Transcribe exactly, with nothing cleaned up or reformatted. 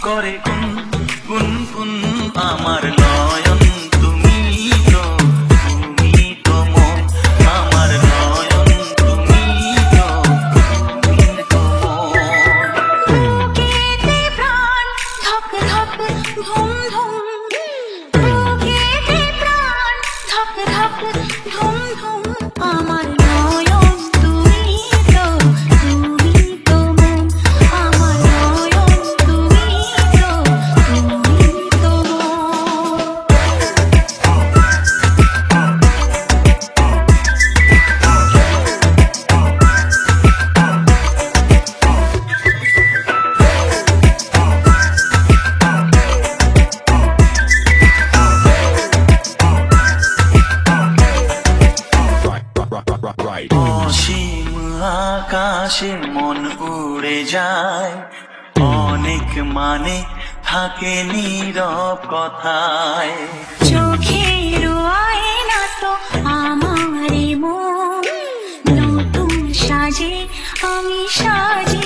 করে কুন কুন কুন আমার নয়ন তুমি তো তুমি তো মন আমার নয়ন তুমি তো তুমি তো মন বুকেতে প্রাণ ধক ধক ধুম ধুম বুকেতে প্রাণ ধক ধক ধুম ধুম আমার নয়ন তুমি তো তুমি তো মন আমার নয়ন তুমি তো তুমি তো অসীম আকাশে মন উড়ে যায় অনেক মানে থাকে নীরব কথায় চোখের আয়না তো আমারে মন নতুন সাজে আমি সাজি